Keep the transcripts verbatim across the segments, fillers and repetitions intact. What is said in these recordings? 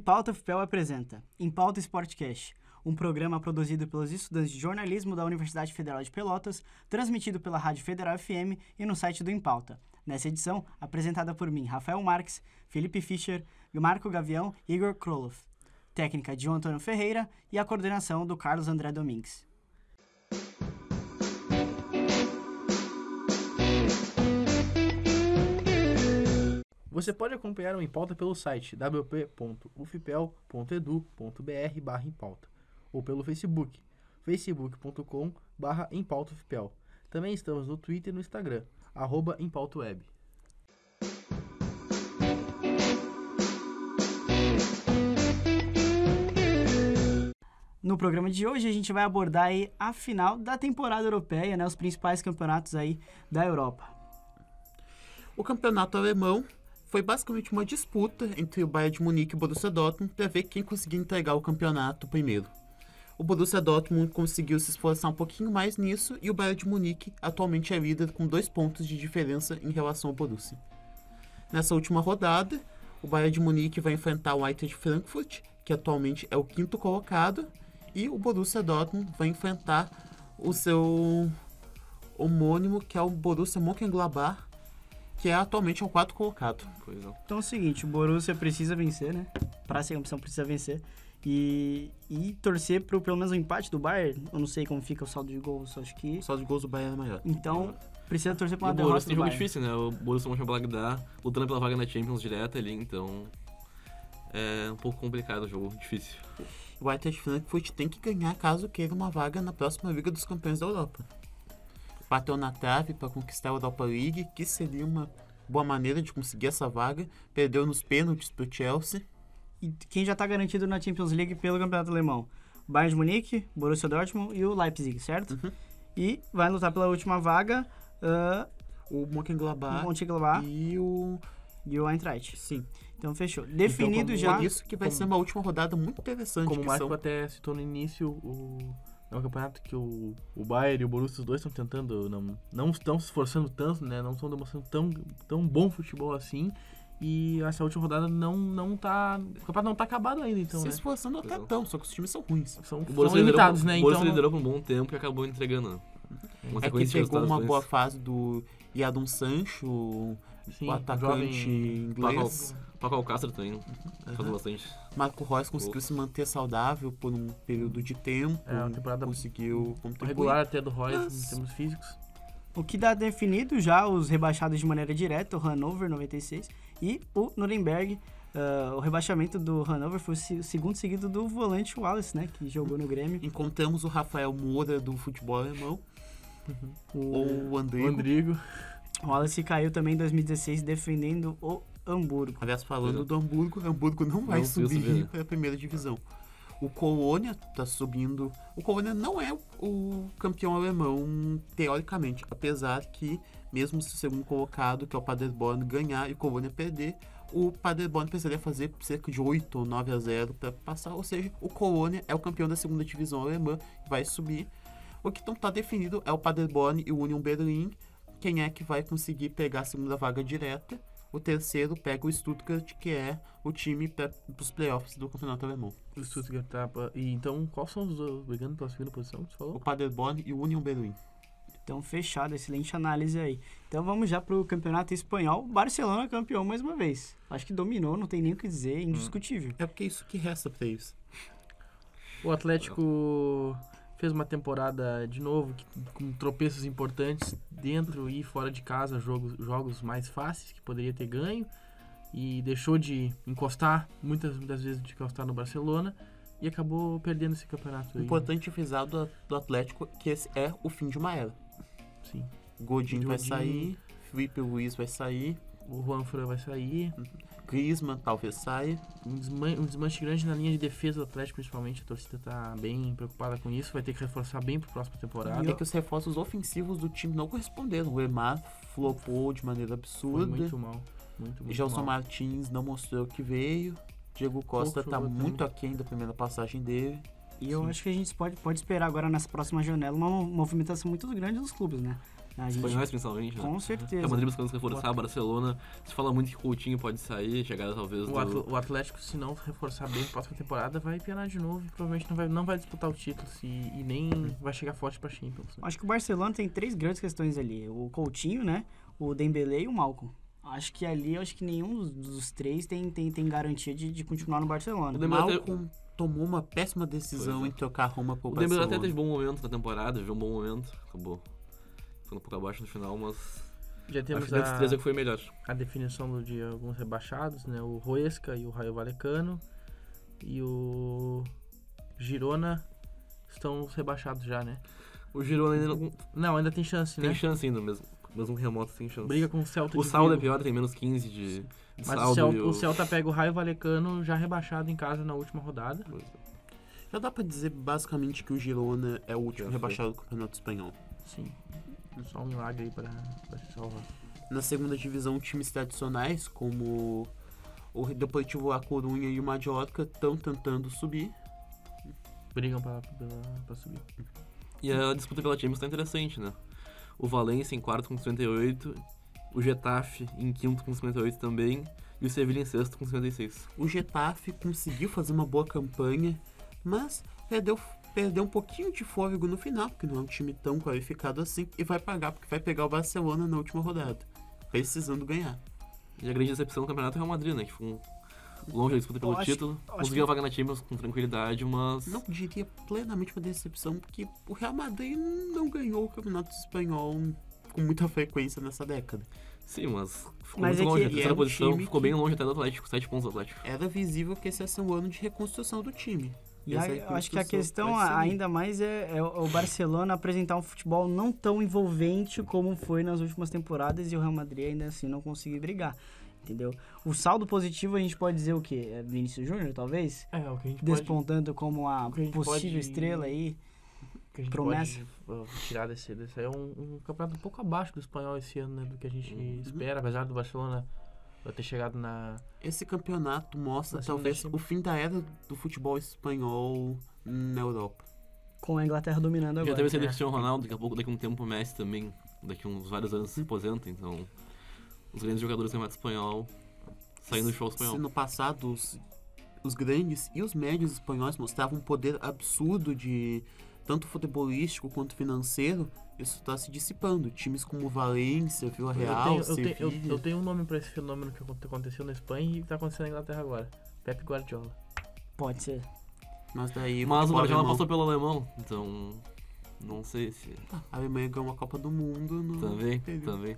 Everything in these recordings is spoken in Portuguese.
Pauta F P E L apresenta Em Pauta Sportcast, um programa produzido pelos estudantes de jornalismo da Universidade Federal de Pelotas, transmitido pela Rádio Federal F M e no site do Em Pauta. Nessa edição, apresentada por mim, Rafael Marques, Felipe Fischer, Marco Gavião e Igor Kroloff. Técnica de João Antônio Ferreira e a coordenação do Carlos André Domingues. Você pode acompanhar o Em Pauta pelo site w p ponto u f p e l ponto e d u ponto b r barra Em Pauta ou pelo Facebook, facebook ponto com barra Em Pauta U F P E L. Também estamos no Twitter e no Instagram, arroba Em Pauta Web. No programa de hoje a gente vai abordar aí a final da temporada europeia, né, os principais campeonatos aí da Europa. O campeonato alemão foi basicamente uma disputa entre o Bayern de Munique e o Borussia Dortmund para ver quem conseguia entregar o campeonato primeiro. O Borussia Dortmund conseguiu se esforçar um pouquinho mais nisso e o Bayern de Munique atualmente é líder com dois pontos de diferença em relação ao Borussia. Nessa última rodada, o Bayern de Munique vai enfrentar o Eintracht Frankfurt, que atualmente é o quinto colocado, e o Borussia Dortmund vai enfrentar o seu homônimo, que é o Borussia Mönchengladbach, que é atualmente o quarto colocado. Pois é. Então é o seguinte, o Borussia precisa vencer, né? Para ser campeão precisa vencer. E, e torcer pro pelo menos o empate do Bayern. Eu não sei como fica o saldo de gols, acho que... O saldo de gols do Bayern é maior. Então, precisa torcer pra uma e derrota o Borussia do tem jogo Bayern. difícil, né? O Borussia Mönchengladbach lutando pela vaga na Champions direta ali, então... É um pouco complicado o jogo, difícil. O Eintracht Frankfurt tem que ganhar caso queira uma vaga na próxima Liga dos Campeões da Europa. Bateu na trave para conquistar a Europa League, que seria uma boa maneira de conseguir essa vaga. Perdeu nos pênaltis pro Chelsea. E quem já está garantido na Champions League pelo Campeonato Alemão? Bayern de Munique, Borussia Dortmund e o Leipzig, certo? Uhum. E vai lutar pela última vaga uh, o Mönchengladbach, o Mönchengladbach e o... e o Eintracht. Sim. Então fechou. Definido então, já... Por isso que vai como, ser uma última rodada muito interessante. Como o Marco são... até citou no início, o... é um campeonato que o, o Bayern e o Borussia, os dois estão tentando, não, não estão se esforçando tanto, né? Não estão demonstrando tão, tão bom futebol assim. E essa última rodada não, não tá... O campeonato não tá acabado ainda, então, Se né? esforçando até tão, só que os times são ruins. São, O são limitados, liderou, né? O Borussia Então, liderou por um bom tempo e acabou entregando. Uma É que sequência de pegou uma resultados boa ruins. fase do Jadon Sancho, sim, o atacante jovem inglês. Paco Alcácer também, faz bastante. Marco Reus conseguiu se manter saudável por um período de tempo. É, uma temporada conseguiu contribuir. regular até do Royce Mas- em termos físicos. O que dá definido já os rebaixados de maneira direta, o Hannover noventa e seis e o Nuremberg. Uh, o rebaixamento do Hannover foi o se- segundo seguido do volante Wallace, né? Que jogou no Grêmio. Encontramos o Rafael Moura do futebol alemão, ou o O Andrigo. Andrigo. O Wallace caiu também em dois mil e dezesseis defendendo o Hamburgo. Aliás, falando Pois é. do Hamburgo, o Hamburgo não vai Não subir subir, né? para a primeira divisão. O Colônia tá subindo. O Colônia não é o campeão alemão, teoricamente, apesar que, mesmo se o segundo colocado, que é o Paderborn, ganhar e o Colônia perder, o Paderborn precisaria fazer cerca de oito ou nove a zero para passar. Ou seja, o Colônia é o campeão da segunda divisão alemã, vai subir. O que não está definido é o Paderborn e o Union Berlin. Quem é que vai conseguir pegar a segunda vaga direta? O terceiro pega o Stuttgart, que é o time para os playoffs do campeonato alemão. O Stuttgart tá... E então, quais são os dois brigando pela segunda posição que você O falou? Paderborn e o Union Berlin. Então, fechado, excelente análise aí. Então, vamos já pro campeonato espanhol. Barcelona campeão mais uma vez. Acho que dominou, não tem nem o que dizer, indiscutível. É porque é isso que resta para eles. O Atlético fez uma temporada, de novo, que- com tropeços importantes dentro e fora de casa, jogos, jogos mais fáceis que poderia ter ganho, e deixou de encostar, muitas, muitas vezes de encostar no Barcelona, e acabou perdendo esse campeonato aí. Importante frisar do, do Atlético que esse é o fim de uma era. Sim. Godin vai Godin. sair, Felipe Luiz vai sair, O Juan Fran vai sair, Griezmann talvez saia. um, desman um desmanche grande na linha de defesa do Atlético, principalmente, a torcida tá bem preocupada com isso, vai ter que reforçar bem pro próxima temporada. É que os reforços ofensivos do time não corresponderam. O Emar flopou de maneira Foi absurda. muito mal, muito, muito Gelson mal. Martins não mostrou o que veio. Diego Costa tá jogou muito também. aquém da primeira passagem dele. E eu acho que a gente pode, pode esperar agora nessa próxima janela uma mo- movimentação muito grande dos clubes, né? A gente, Espanhóis, principalmente, né? com certeza. É Madrid buscando se reforçar, Barcelona. Se fala muito que Coutinho pode sair, chegada talvez O, do... Atl- o Atlético, se não reforçar bem a próxima temporada, vai piorar de novo e provavelmente não vai, não vai disputar o título se, e nem vai chegar forte pra Champions. Né? Acho que o Barcelona tem três grandes questões ali. O Coutinho, né? O Dembélé e o Malcom. Acho que ali, acho que nenhum dos, dos três tem, tem, tem garantia de, de continuar no Barcelona. O Dembélé até- Malcom tomou uma péssima decisão Pois é. em trocar Roma pro O Dembélé Barcelona. até teve bom momento na temporada, viveu um bom momento, acabou ficando um pouco abaixo no final, mas Já acho temos que desses três é a, que foi melhor. a definição do- de alguns rebaixados, né? O Huesca e o Rayo Vallecano e o Girona estão rebaixados já, né? O Girona ainda não Não, ainda tem chance, tem né? chance ainda mesmo, mesmo remoto tem chance. Briga com o Celta O de saldo é Vigo. pior, tem menos quinze de, de Mas saldo. o Celta, e o Celta pega o Rayo Vallecano já rebaixado em casa na última rodada. Pois é. Já dá pra dizer basicamente que o Girona é o último Já foi. rebaixado do Campeonato Espanhol. Sim. Só um milagre aí pra, pra se salvar. Na segunda divisão, times tradicionais como o Deportivo La Coruña e o Mallorca estão tentando subir. Brigam pra, pra, pra subir. E a disputa pela Champions tá interessante, né? O Valência em quarto com cinquenta e oito, o Getafe em quinto com cinquenta e oito também, e o Sevilla em sexto com cinquenta e seis. O Getafe conseguiu fazer uma boa campanha, mas perdeu, perdeu um pouquinho de fôlego no final, porque não é um time tão qualificado assim, e vai pagar, porque vai pegar o Barcelona na última rodada, precisando ganhar. E a grande decepção do campeonato é o Real Madrid, né? Que foi um longe da disputa pelo Eu acho- título, eu acho conseguiu que- a vaga na Champions com tranquilidade, mas... Não diria plenamente uma decepção, porque o Real Madrid não ganhou o Campeonato Espanhol com muita frequência nessa década. Sim, mas ficou Mas muito é longe. que- A e é terceira um posição time ficou que- bem longe até do Atlético, sete pontos do Atlético. Era visível que esse ia ser um ano de reconstrução do time. E Essa aí, é eu acho que a reconstrução questão vai seguir. ainda mais é, é o Barcelona apresentar um futebol não tão envolvente como foi nas últimas temporadas e o Real Madrid ainda assim não conseguir brigar, entendeu? O saldo positivo a gente pode dizer o quê? É Vinícius Júnior, talvez? É, o que a gente Despontando como a o que a gente possível pode- estrela aí. que a gente promessa. pode uh, tirar desse, desse aí é um, um campeonato um pouco abaixo do espanhol esse ano, né? Do que a gente Uhum. espera, apesar do Barcelona ter chegado na... Esse campeonato mostra Na segunda talvez Champions. o fim da era do futebol espanhol na Europa. Com a Inglaterra dominando Já agora. teve esse né? Cristiano Ronaldo, daqui a pouco, daqui a um tempo o Messi também, daqui a uns vários anos se aposenta, então os grandes jogadores do campeonato espanhol saindo do show Se espanhol. no passado os, os grandes e os médios espanhóis mostravam um poder absurdo de tanto futebolístico quanto financeiro, isso está se dissipando. Times como Valência, Vila Real, eu, tenho, eu, tenho, eu, Sevilla. eu tenho um nome pra esse fenômeno que aconte- aconteceu na Espanha e tá acontecendo na Inglaterra agora. Pep Guardiola. Pode ser. Mas daí Mas o futebol Guardiola alemão- passou pelo alemão, então não sei se... A Alemanha ganhou uma Copa do Mundo no Também, período. também.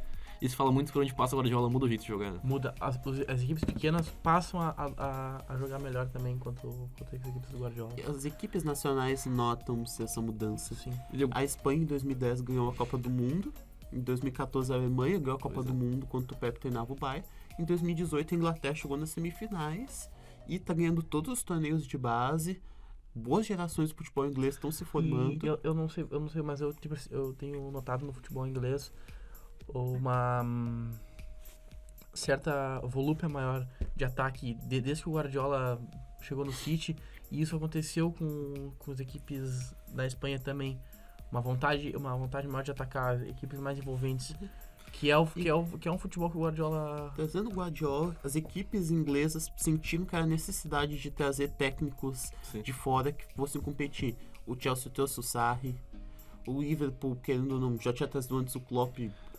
E se fala muito que por onde passa o Guardiola muda o jeito de jogar, né? Muda. As, os- as equipes pequenas passam a, a, a- a jogar melhor também quanto, quanto as equipes do Guardiola. E as equipes nacionais notam-se essa mudança. Sim. Ele- A Espanha em dois mil e dez ganhou a Copa do Mundo. Em dois mil e quatorze a Alemanha ganhou a Copa Pois do é. Mundo quando o Pep treinava o Bayern. Em dois mil e dezoito a Inglaterra chegou nas semifinais e tá ganhando todos os torneios de base. Boas gerações de futebol inglês estão se formando. E eu, eu não sei, eu não sei, mas eu, tipo, assim, eu tenho notado no futebol inglês uma hum, certa volúpia maior de ataque de- desde que o Guardiola chegou no City, e isso aconteceu com, com as equipes da Espanha também. Uma vontade, uma vontade maior de atacar, equipes mais envolventes, que é, o, que, é o, que é um futebol que o Guardiola... Trazendo o Guardiola, as equipes inglesas sentiram que era necessidade de trazer técnicos Sim. de fora que fossem competir. O Chelsea trouxe o Sarri, o Liverpool, querendo ou não, já tinha trazido antes o Klopp.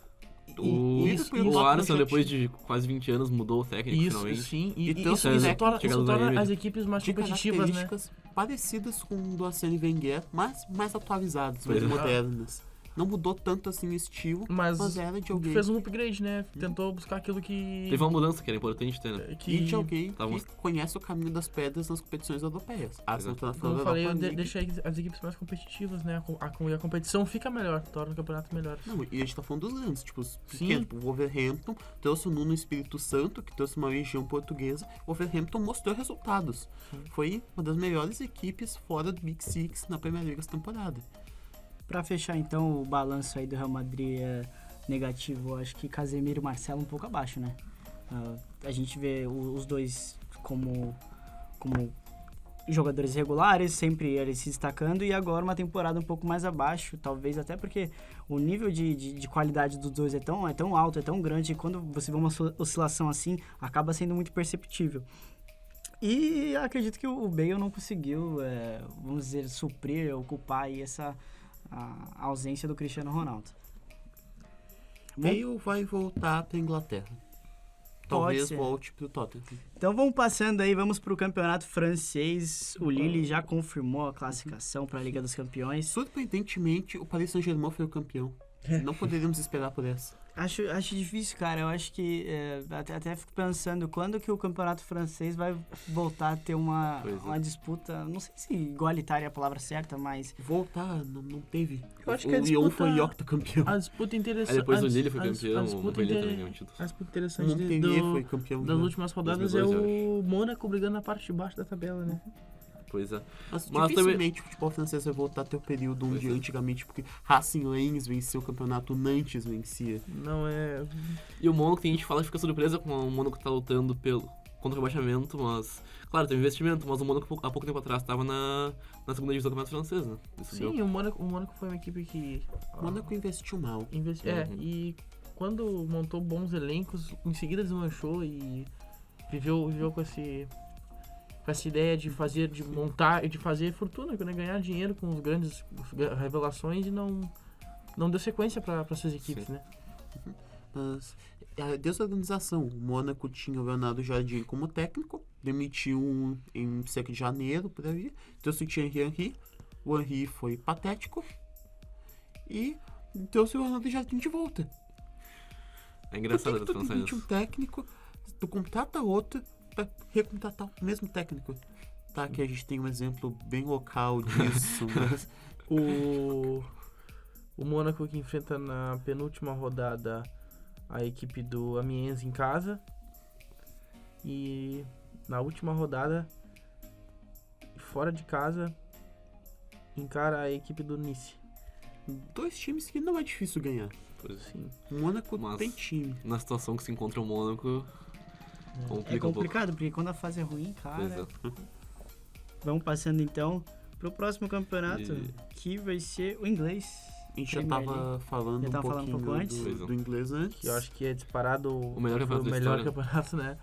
O, Liverpool e o Klopp Arsenal, já depois de quase vinte anos, mudou o técnico Isso, finalmente. sim, e, E e trouxe isso, um isso técnico torna, chegado isso da torna Emirates. as equipes mais de competitivas, né? características parecidas com o do Arsene Wenger, mas mais atualizadas, mais Pois é. modernas. Não mudou tanto assim o estilo, Mas, mas era de alguém, fez um upgrade, né? Tentou buscar aquilo que... Teve uma mudança que era importante ter, né? que e de alguém Tava- que conhece o caminho das pedras nas competições europeias. Arsenal tá na Como final eu da falei, Europa de, League. deixa as equipes mais competitivas, né? A, co- a, co- e a competição fica melhor, torna o campeonato melhor. Não, e a gente tá falando dos grandes, tipo, os Sim. pequenos. O Wolverhampton trouxe o Nuno Espírito Santo, que trouxe uma região portuguesa. O Wolverhampton mostrou resultados. Sim. Foi uma das melhores equipes fora do Big Six na Premier League essa temporada. Pra fechar, então, o balanço aí do Real Madrid é negativo, eu acho que Casemiro e Marcelo um pouco abaixo, né? Ah, a gente vê o- os dois como, como jogadores regulares, sempre eles se destacando, e agora uma temporada um pouco mais abaixo, talvez até porque o nível de, de, de qualidade dos dois é tão, é tão alto, é tão grande, e quando você vê uma oscilação assim, acaba sendo muito perceptível. E acredito que o Bale não conseguiu, é, vamos dizer, suprir, ocupar aí essa a, a ausência do Cristiano Ronaldo. Bale vai voltar para Inglaterra. Talvez ser. volte pro Tottenham. Então vamos passando aí, vamos pro campeonato francês. O Lille já confirmou a classificação para a Liga dos Campeões. Surpreendentemente, o Paris Saint-Germain foi o campeão. Não poderíamos esperar por essa. Acho, acho difícil, cara. Eu acho que é, até, até fico pensando quando que o campeonato francês vai voltar a ter uma, Pois é. uma disputa, não sei se igualitária é a palavra certa, mas Voltar, não, não teve. Eu acho o que a Lyon disputa- foi octacampeão. A disputa interessante. Aí depois a o dis- Lille foi a dis- campeão, a o disputa Montpellier inter- também ganhou o título. A disputa O interessante de- Montpellier do- foi campeão. das já. últimas rodadas é dois mil e doze, o Mônaco brigando na parte de baixo da tabela, né? Pois é. Mas, Mas dificilmente o futebol francês vai voltar a ter o período onde Pois é. antigamente, porque Racing Lens venceu o campeonato, o Nantes vencia. Não é. E o Mônaco, tem gente que fala que fica surpresa com o Mônaco tá lutando pelo, contra o rebaixamento, mas... Claro, tem investimento, mas o Mônaco há pouco tempo atrás estava na, na segunda divisão do campeonato francês, né? Ele subiu. Sim, o Mônaco, o Mônaco foi uma equipe que. O Mônaco investiu mal. Investi... É, Uhum. e quando montou bons elencos, em seguida desmanchou e viveu, viveu com esse. Com essa ideia de fazer, de montar e de fazer fortuna, né? Ganhar dinheiro com os grandes revelações e não, não deu sequência para suas equipes, Sim. né? Mas a desorganização. O Mônaco tinha o Leonardo Jardim como técnico, demitiu em cerca de janeiro, por aí. Trouxe o Thierry Henry. O Henry foi patético. E trouxe o Leonardo Jardim de volta. É Por engraçado que, que as tu franceses. demite um técnico, tu contrata outro pra recontratar o mesmo técnico? Tá, que a gente tem um exemplo bem local disso, mas... O, o Mônaco que enfrenta na penúltima rodada a equipe do Amiens em casa. E na última rodada, fora de casa, encara a equipe do Nice. Dois times que não é difícil ganhar. Pois é. Sim. O Mônaco Mas- tem time. Na situação que se encontra o Mônaco, é complica um pouco. complicado, porque quando a fase é ruim, Pois cara. é. Vamos passando então pro próximo campeonato, E- que vai ser o inglês. A gente já Premier tava falando Já um tava falando um pouquinho pouco antes? do, Pois é. do inglês antes. Que eu acho que é disparado o, O melhor foi campeonato o da melhor história. campeonato, né?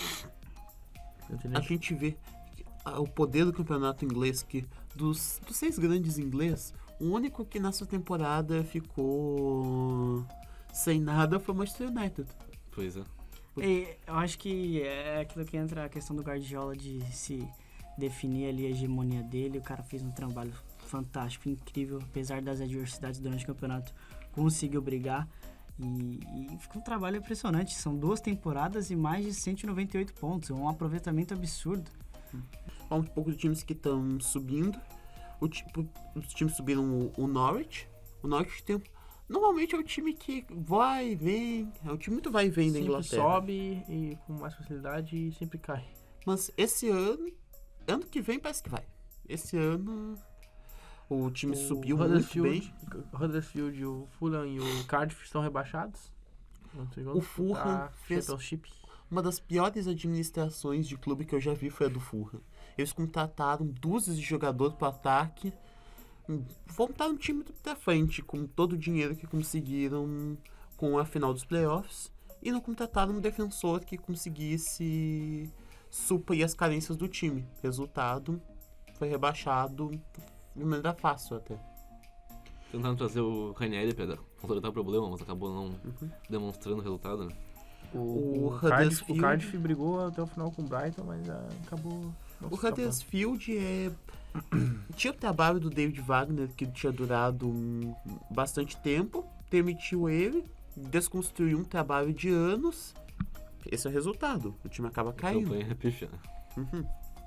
Não tem nem- A gente vê que, ah, o poder do campeonato inglês, que dos, dos seis grandes inglês, o único que nessa temporada ficou sem nada foi o Manchester United. Pois é. E eu acho que é aquilo que entra a questão do Guardiola de se definir ali a hegemonia dele. O cara fez um trabalho fantástico, incrível, apesar das adversidades durante o campeonato, conseguiu brigar e, e ficou um trabalho impressionante. São duas temporadas e mais de cento e noventa e oito pontos, um aproveitamento absurdo. Há um pouco de times que estão subindo. O tipo, os times subiram o, o Norwich. O Norwich tem, normalmente é o time que vai e vem. É um time muito vai e vem da sempre Inglaterra. sobe e com mais facilidade e sempre cai. Mas esse ano, ano que vem parece que vai. Esse ano o time subiu muito bem. O Huddersfield, o Fulham e o Cardiff estão rebaixados. O Fulham fez- Championship. Uma das piores administrações de clube que eu já vi foi a do Fulham. Eles contrataram dúzias de jogadores para ataque, voltaram o time pra frente com todo o dinheiro que conseguiram com a final dos playoffs e não contrataram um defensor que conseguisse suprir as carências do time. Resultado, foi rebaixado de maneira fácil até. Tentaram trazer o Ranieri pra consertar o problema, mas acabou não Uhum. demonstrando o resultado, né? O, O o, Cardiff, Huddersfield- o Cardiff brigou até o final com o Brighton, mas ah, acabou. não O se escapando. Huddersfield é... tinha o trabalho do David Wagner, que tinha durado um- bastante tempo, demitiu ele, desconstruiu um trabalho de anos. Esse é o resultado. O time acaba A caindo. campanha é pífia, né? Uhum.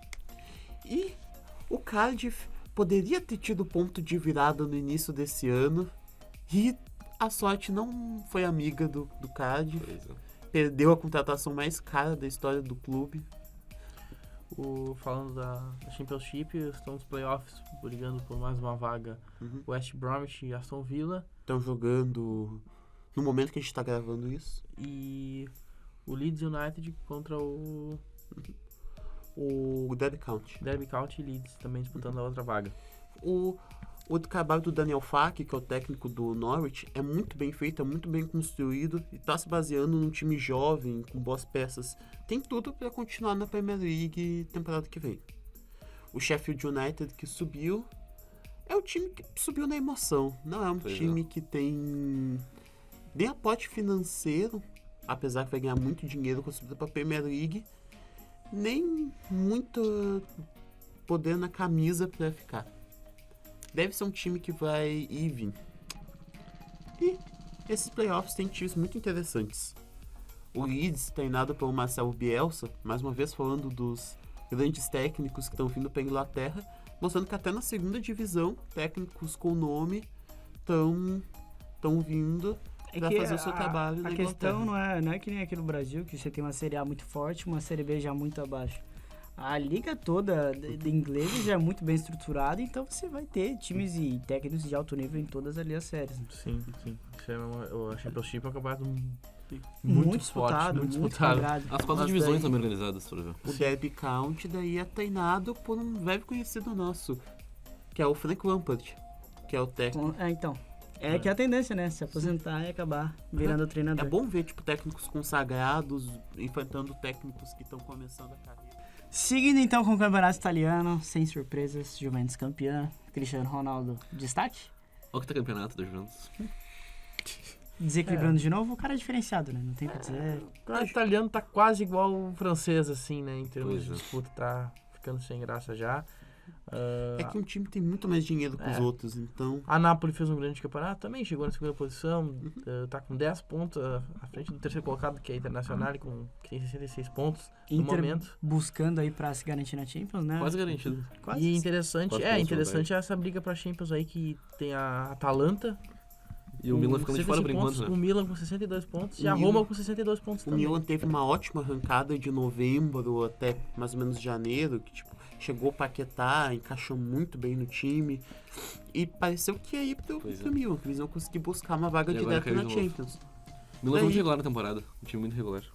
E o Cardiff poderia ter tido ponto de virada no início desse ano e a sorte não foi amiga do, do Cardiff. Pois é. Perdeu a contratação mais cara da história do clube. O, falando da, da Championship, estão nos playoffs brigando por mais uma vaga. Uhum. West Bromwich e Aston Villa. Estão jogando no momento que a gente está gravando isso. E o Leeds United contra o. O Derby County. Derby County e Leeds também disputando a outra vaga. O, o trabalho do Daniel Farke, que é o técnico do Norwich, é muito bem feito, é muito bem construído e está se baseando num time jovem, com boas peças. Tem tudo para continuar na Premier League temporada que vem. O Sheffield United, que subiu, é o time que subiu na emoção. Não é um Pois time é. que tem nem aporte financeiro, apesar que vai ganhar muito dinheiro com a subida para a Premier League, nem muito poder na camisa para ficar. Deve ser um time que vai ir e vir. E esses playoffs têm times muito interessantes. O Leeds, treinado pelo Marcelo Bielsa, mais uma vez falando dos grandes técnicos que estão vindo para a Inglaterra, mostrando que até na segunda divisão, técnicos com nome estão estão vindo para fazer o seu a, trabalho na A Inglaterra. questão não é, não é que nem aqui no Brasil, que você tem uma Série A muito forte, uma Série B já muito abaixo. A liga toda de, de inglês já é muito bem estruturada, então você vai ter times e técnicos de alto nível em todas ali as séries. Né? Sim, sim. Isso é uma, o Championship é um campeonato muito, Muito, forte, disputado, muito muito disputado. quadrado. As quatro Mas divisões daí- estão bem organizadas, por exemplo. O Derby County daí é treinado por um velho conhecido nosso, que é o Frank Lampard, que é o técnico. Com- É, então. É que é a tendência, né? Se aposentar e acabar virando É treinador. bom ver tipo técnicos consagrados enfrentando técnicos que estão começando a carreira. Seguindo então com o campeonato italiano, sem surpresas, Juventus campeã, Cristiano Ronaldo destaque. Olha que tá campeonato da Juventus. Desequilibrando de novo, o cara é diferenciado, né? Não tem o que dizer. O campeonato italiano tá quase igual o francês, assim, né? Em termos Pois de é. disputa, tá ficando sem graça já. Ah, É que um time tem muito mais dinheiro que os É. outros, então. A Napoli fez um grande campeonato também, chegou na segunda posição, eh, tá com dez pontos ah, à frente do terceiro colocado, que é a Internacional, com, que tem sessenta e seis pontos no Inter momento. buscando aí pra se garantir na Champions, né? Quase garantido. Quase. E interessante, Quase é pontos, interessante essa briga pra Champions aí, que tem a Atalanta. E o com Milan ficando de fora por sessenta e cinco enquanto, pontos, né? O Milan com sessenta e dois pontos O e a Milan- Roma com sessenta e dois pontos O também. Milan teve uma ótima arrancada de novembro até mais ou menos janeiro, que tipo, chegou a paquetar, encaixou muito bem no time. E pareceu que ia ir pro, Pois pro é. Milan, que eles iam conseguir buscar uma vaga E agora direta caiu na de novo. Champions. O Milan é muito Daí- regular na temporada. Um time muito regular.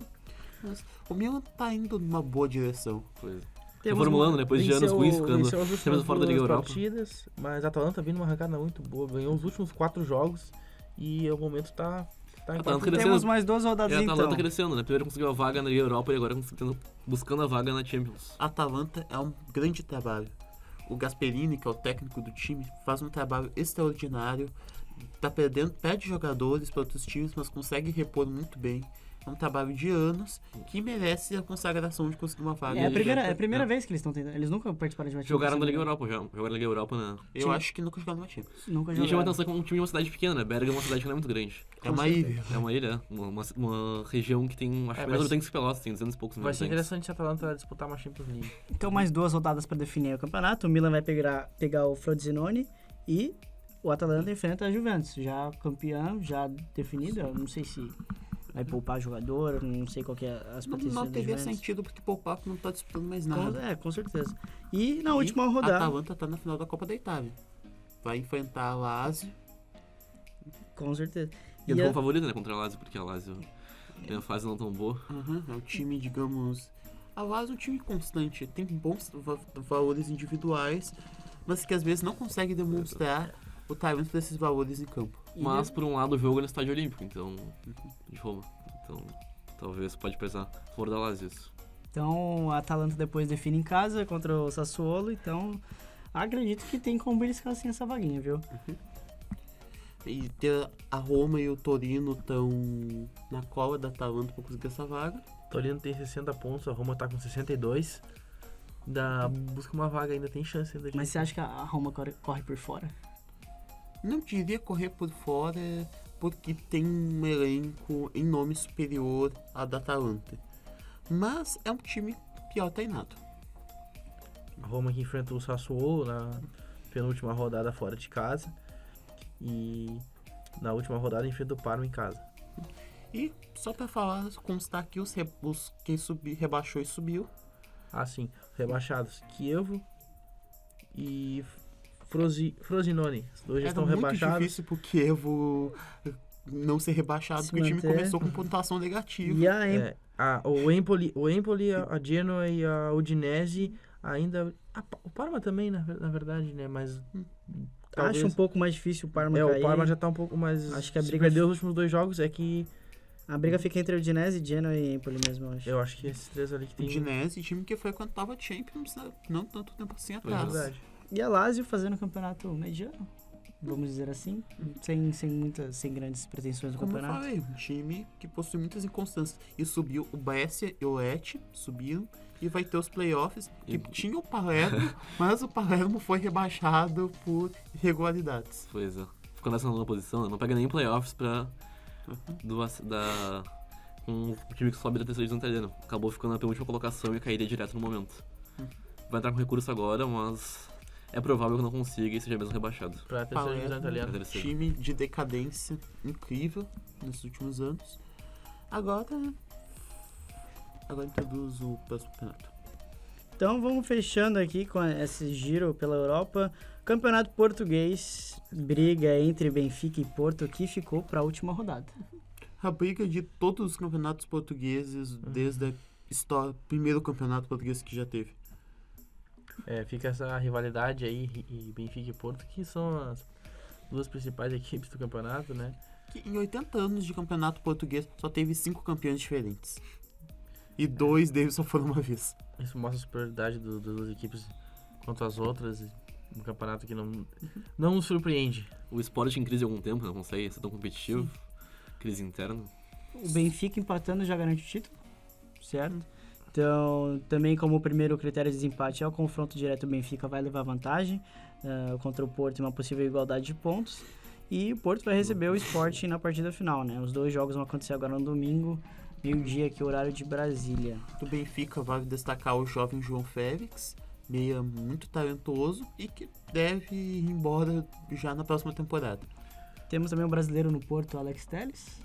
Mas o Milan tá indo numa boa direção. Pois é. Temos Reformulando, uma- né? Depois de anos Venceu- ruins, ficando venceu as últimas sempre fora da Liga duas Europa. partidas, mas a Atalanta vindo uma arrancada muito boa, ganhou os últimos quatro jogos e o momento tá, tá em Atalanta quarto crescendo. Temos mais duas E rodadas a então. Atalanta crescendo, né? Primeiro conseguiu a vaga na Liga Europa e agora conseguindo, buscando a vaga na Champions. A Atalanta é um grande trabalho. O Gasperini, que é o técnico do time, faz um trabalho extraordinário. Tá perdendo, perde jogadores para outros times, mas consegue repor muito bem. É um trabalho de anos que merece a consagração de conseguir uma vaga. É a primeira, é a direta. primeira É. vez que eles estão tentando. Eles nunca participaram de uma Jogaram na Liga Champions, Europa já. Jogaram na Liga Europa, né? Eu Sim. acho que nunca jogaram uma Champions. Nunca E chama jogaram. atenção como um time de uma cidade pequena, né? Bergamo é uma cidade que não é muito grande. É uma ilha. É uma ilha, uma, uma, uma região que tem, acho É, que vai menos ser- habitantes que Pelotas, tem duzentos e poucos mil Vai ser habitantes. interessante se a Atalanta disputar uma Champions League. Então, mais duas rodadas para definir o campeonato. O Milan vai pegar, pegar o Frosinone e o Atalanta enfrenta a Juventus. Já campeão, já definido. Eu não sei se vai poupar jogador, não sei qual que é as Não, pretensões não da teria Juventus. sentido porque o Papo não tá disputando mais Com- nada. É, com certeza. E na última E A rodada, Atalanta tá na final da Copa da Itália. Vai enfrentar a Lazio. com certeza. E ele a- foi o favorito, né? Contra a Lazio, porque a Lazio tem uma fase não tão boa. Uhum, é um time, digamos. A Lazio é um time constante, tem bons va- valores individuais, mas que às vezes não consegue demonstrar o talento desses valores em campo. e- Mas, por um lado, o jogo é no estádio olímpico, então... De Roma. Então, talvez pode pesar a favor da Lazio isso. Então, a Atalanta depois define em casa contra o Sassuolo. Então, acredito que tem como beliscar assim essa vaguinha, viu? E ter a Roma e o Torino estão na cola da Atalanta para conseguir essa vaga. Torino tem sessenta pontos, a Roma tá com sessenta e dois. Da, busca uma vaga, ainda tem chance ainda de... Mas você acha que a Roma corre, corre por fora? Não diria correr por fora, porque tem um elenco em nome superior à da Atalanta. Mas é um time pior treinado. A Roma que enfrenta o Sassuolo na penúltima rodada fora de casa. E na última rodada enfrenta o Parma em casa. E só para falar, constar aqui os, re- os quem subi, rebaixou e subiu. Ah, sim. Rebaixados Chievo e Frosi, Frosinone. Os dois já Era estão muito rebaixados. difícil pro Kievo não ser rebaixado, Se porque o time manter. começou com pontuação negativa. E a Em- É, a, o Empoli, o Empoli, a a Genoa e a Udinese ainda... a Pa- o Parma também, na, ver- na verdade, né? Mas... talvez- acho um pouco mais difícil o Parma É, cair. o Parma já tá um pouco mais... Acho que a se briga- perdeu os últimos dois jogos, é que... A briga fica entre o Udinese, Genoa e Empoli mesmo, eu acho. Eu acho que esses três ali que O tem... Udinese, time que frequentava Champions, né, não tanto tempo assim É atrás. verdade. E a Lazio fazendo um campeonato mediano, vamos dizer assim, sem, sem, muitas, sem grandes pretensões no Como eu campeonato. falei, um time que possui muitas inconstâncias. E subiu o Brescia e o Lecce, subiram, e vai ter os playoffs, que E- tinha o Palermo, mas o Palermo foi rebaixado por irregularidades. Pois é. Ficou nessa nona posição, né? Não pega nem playoffs pra... Do, da, um o time que sobe da terceira divisão italiana. Acabou ficando na penúltima colocação e cairia direto no momento. Vai entrar com recurso agora, mas é provável que não consiga e seja mesmo rebaixado. Pra terceira divisão Palermo, italiana. Terceiro. time de decadência incrível nesses últimos anos. Agora, agora introduz o próximo campeonato. Então vamos fechando aqui com esse giro pela Europa. Campeonato português, briga entre Benfica e Porto, que ficou para a última rodada. A briga de todos os campeonatos portugueses, desde a história, primeiro campeonato português que já teve. É, fica essa rivalidade aí, e Benfica e Porto, que são as duas principais equipes do campeonato, né? Que em oitenta anos de campeonato português só teve cinco campeões diferentes. E dois deles só foram uma vez. Isso mostra a superioridade do- das duas equipes quanto às outras, um campeonato que não, não nos surpreende. O esporte em crise há algum tempo, não consegue ser tão competitivo. Crise interna. O Benfica empatando já garante o título, certo? Então, também como o primeiro critério de desempate é o confronto direto, o Benfica vai levar vantagem uh, contra o Porto em uma possível igualdade de pontos. E o Porto vai receber o Sport na partida final, né? Os dois jogos vão acontecer agora no domingo, meio-dia, aqui, horário de Brasília. Do Benfica vale destacar o jovem João Félix, meia muito talentoso e que deve ir embora já na próxima temporada. Temos também o brasileiro no Porto, Alex Telles.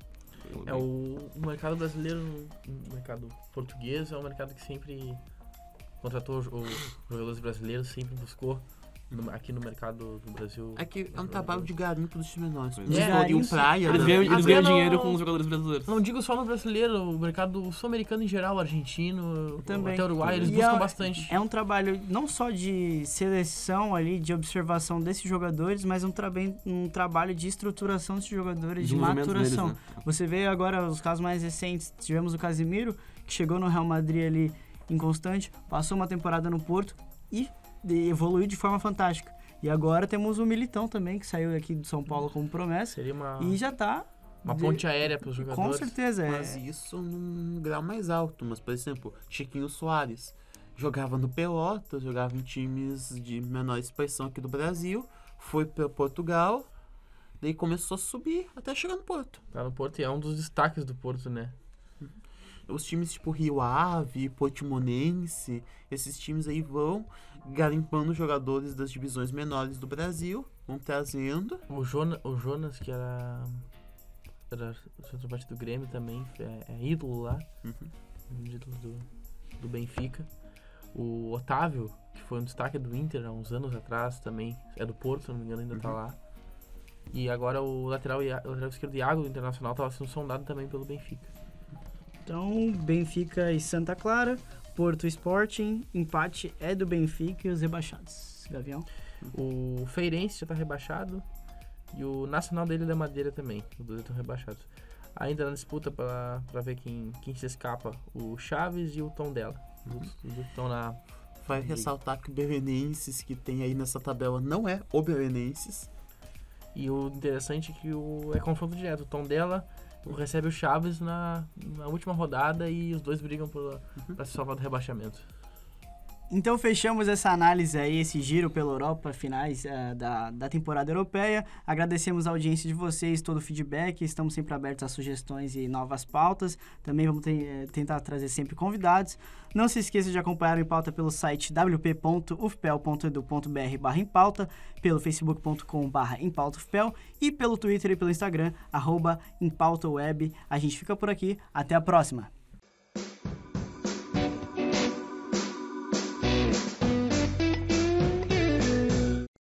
É o, o mercado brasileiro, o mercado português, é um mercado que sempre contratou os os jogadores brasileiros, sempre buscou no- aqui no mercado do Brasil. Aqui é um trabalho de garimpo dos times menores. Pois Como é. o Estoril Isso. Praia, Eles né? ganham, eles Até ganham no- dinheiro com os jogadores brasileiros. Não digo só no brasileiro, o mercado sul-americano em geral, argentino, Também. até Uruguai, eles E buscam é- bastante. É um trabalho não só de seleção ali, de observação desses jogadores, mas um, trabe- um trabalho de estruturação desses jogadores, de Desenvolvimento maturação. deles, né? Você vê agora os casos mais recentes. Tivemos o Casemiro, que chegou no Real Madrid ali inconstante, passou uma temporada no Porto e de- evoluiu de forma fantástica. E agora temos o Militão também, que saiu aqui do São Paulo como promessa Seria uma, e já tá... uma de- ponte aérea para os Com jogadores. certeza, é. Mas isso num grau mais alto. Mas, por exemplo, Chiquinho Soares jogava no Pelotas, jogava em times de menor expressão aqui do Brasil, foi para Portugal, daí começou a subir até chegar no Porto. Tá no Porto e é um dos destaques do Porto, né? Os times tipo Rio Ave, Portimonense, esses times aí vão garimpando jogadores das divisões menores do Brasil, vão trazendo. O, Jona, o Jonas, que era, era centroavante do Grêmio também, é, é ídolo lá, Uhum. um ídolo do, do Benfica. O Otávio, que foi um destaque do Inter há uns anos atrás também, é do Porto, se não me engano, ainda tá Uhum. lá. E agora o lateral, Ia- o lateral esquerdo Iago do Internacional estava sendo sondado também pelo Benfica. Então, Benfica e Santa Clara, Porto Sporting, empate é do Benfica e os rebaixados. Gavião? O Feirense já tá rebaixado e o Nacional dele da Madeira também. Os dois estão rebaixados. Ainda na disputa para ver quem, quem se escapa, o Chaves e o Tondela. Os os dois estão na... Vai ressaltar que o Belenenses que tem aí nessa tabela não é o Belenenses. E o interessante é que o, é confronto direto. O Tondela recebe o Chaves na, na última rodada e os dois brigam para se salvar do rebaixamento. Então fechamos essa análise aí, esse giro pela Europa, finais eh, da, da temporada europeia. Agradecemos a audiência de vocês, todo o feedback, estamos sempre abertos a sugestões e novas pautas. Também vamos ter, eh, tentar trazer sempre convidados. Não se esqueça de acompanhar o Em Pauta pelo site w p ponto u f p e l ponto e d u ponto b r barra Em Pauta, pelo facebook ponto com barra Em Pauta U F P E L e pelo Twitter e pelo Instagram, arroba Em Pauta Web. A gente fica por aqui, até a próxima!